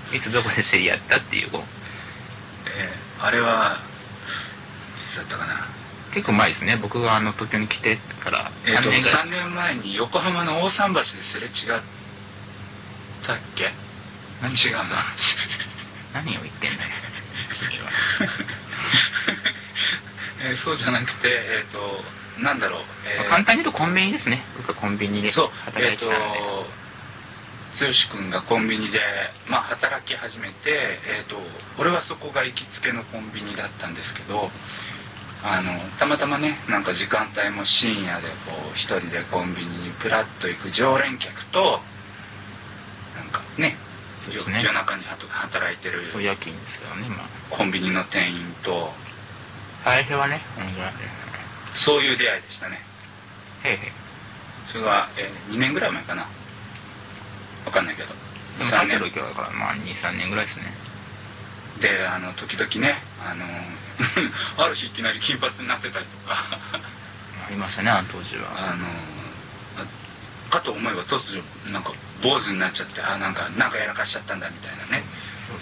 いつどこで知り合ったっていう子。 あれはいつだったかな。 結構前ですね。僕が東京に来てから3年ぐらい。 3年前に横浜の大桟橋ですれ違ったっけ。違うな。 何を言ってんだよ君は。 そうじゃなくてなんだろう、 簡単に言うとコンビニですね。僕はコンビニでそう働いてたんで。 剛君がコンビニで、働き始めて、俺はそこが行きつけのコンビニだったんですけど、たまたまね、なんか時間帯も深夜でこう一人でコンビニにプラッと行く常連客と、なんかね、夜中に働いてる夜勤ですけどね、 コンビニの店員と、 最初はね、 そういう出会いでしたね。 へいへい。 それは、2年ぐらい前かな。わかんないけど。 でも3年だから2、3年ぐらいですね。 で、時々ね、ある日いきなり金髪になってたりとか。 ありましたね、当時は。 かと思えば突如、なんか坊主になっちゃって、なんかやらかしちゃったんだみたいなね。 そう。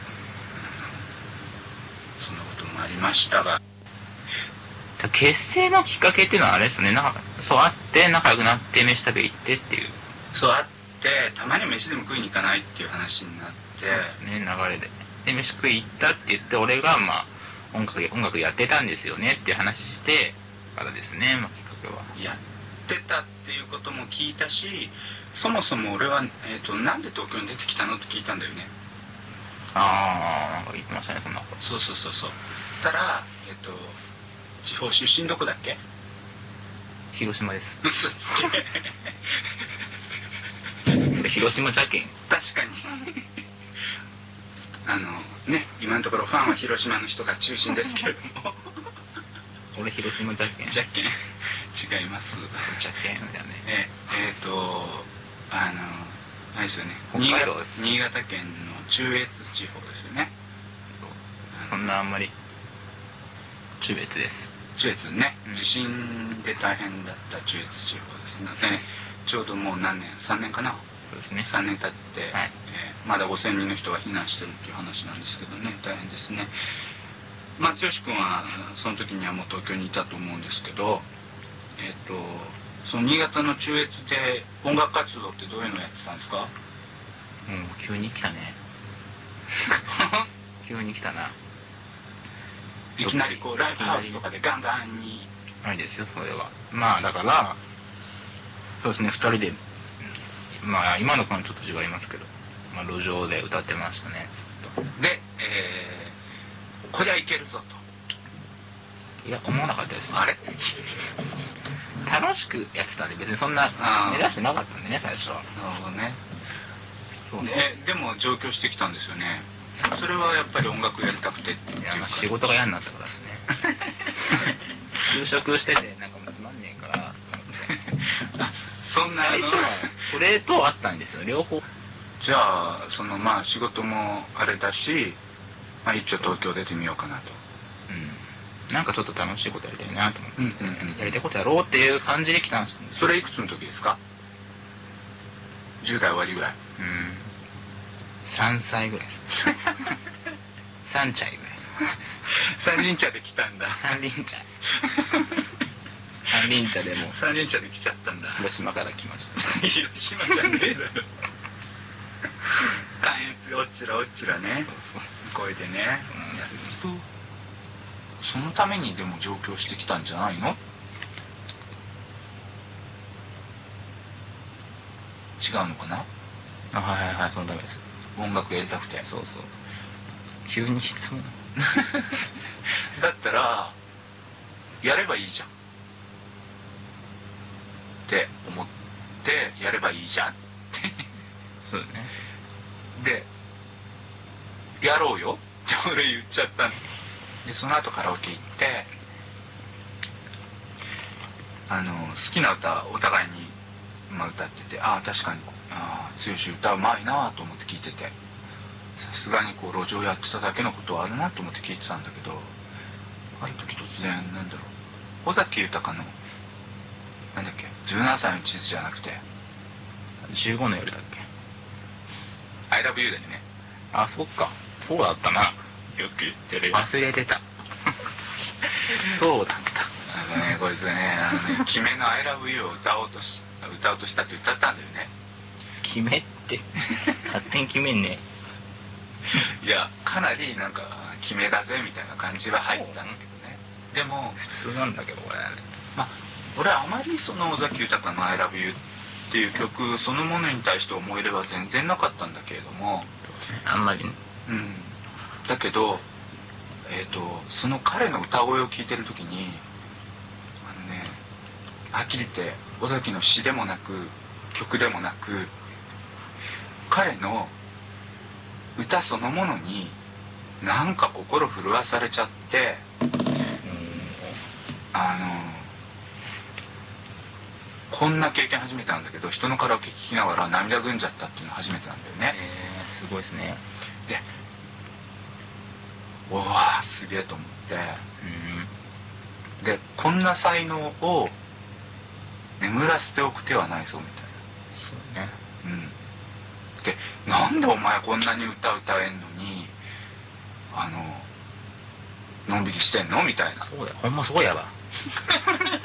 そんなこともありましたが。 結成のきっかけっていうのはあれですね、そう会って仲良くなって飯食べ行ってっていう。 そう会ってたまに飯でも食いに行かないっていう話になって、 ね、流れで飯食い行ったって言って、俺が音楽やってたんですよねっていう話してからですね、きっかけは。 やってたっていうことも聞いたし、そもそも俺は、なんで東京に出てきたのって聞いたんだよね。 なんか言ってましたね、そんなこと。 そうたら、地方出身どこだっけ。 広島です。 嘘つけ。 広島じゃけん。 確かにね、今のところファンは広島の人が中心ですけれども。 俺広島じゃけん。 じゃけん違います。 じゃけんだね。 あれですよね、 北海道です。 新潟県の中越地方ですよね。 そんなあんまり中越です。 中越ね、地震で大変だった中越地方ですので、ちょうどもう何年、3年かな。 そうですね。 3年経って、 はい、 まだ5000人の人が避難してるっていう話なんですけどね、大変ですね。剛君はその時にはもう東京にいたと思うんですけど、その新潟の中越で音楽活動ってどういうのをやってたんですか？ 急に来たね。急に来たな。 いきなりこうライブハウスとかでガンガンに。 ないですよ、それは。だからそうですね、2人で今の子はちょっと違いますけど、路上で歌ってましたね。 で、こりゃいけるぞと。いや、思わなかったですね。 あれ楽しくやってたんで、別にそんな目指してなかったんでね、最初は。 なるほどね。 そうでも上京してきたんですよね。それはやっぱり音楽やりたくてっていうか。 仕事が嫌になったからですね。就職しててなんかもうつまんねえからそんなそれとあったんですよ、両方。 じゃあ仕事もあれだし、一応東京出てみようかなと。 なんかちょっと楽しいことやりたいなと思って、やりたいことやろうっていう感じで来たんです。 それいくつの時ですか？10代終わりぐらい。 3歳ぐらい3歳ぐらい三輪車で来たんだ。 三輪茶でも三輪車で来ちゃったんだ。 広島から来ました広島じゃねえだろ。関越おっちらおっちらね、声でね。そのためにでも上京してきたんじゃないの？違うのかな？ はいそのためです。 音楽やりたくて。 そう急に質問だったらやればいいじゃんって思ってやればいいじゃんってそうね。 でやろうよって俺言っちゃったので、その後カラオケ行って好きな歌お互いに、歌ってて、確かに剛歌うまいなと思って聞いてて、さすがに路上やってただけのことはあるなと思って聞いてたんだけど、ある時突然尾崎豊の17歳の地図じゃなくて 15の夜だっけ。 I love you だよね。 あ、そっか。そうだったな。よく言ってるよ。忘れてた。そうだった。 こいつね、決めの I love you を歌おうとしたって歌ったんだよね。 決めって勝手に決めんね。 いや、かなりなんか決めだぜみたいな感じは入ってたんだけどね。でも普通なんだけど、これ。 まあ俺はあまりその尾崎豊の I love you っていう曲そのものに対して思い入れは全然なかったんだけれども、 あんまりね。 だけどその彼の歌声を聴いてる時にはっきり言って尾崎の詩でもなく曲でもなく彼の歌そのものになんか心震わされちゃって、こんな経験初めてなんだけど、人のカラオケ聴きながら涙ぐんじゃったっていうの初めてなんだよね。 すごいですね。 で、おわすげえと思って、でこんな才能を眠らせておく手はないぞみたいな。 そうね。 で、なんでお前こんなに歌えんのにのんびりしてんのみたいな。 そうだよ、ほんまそうやわ。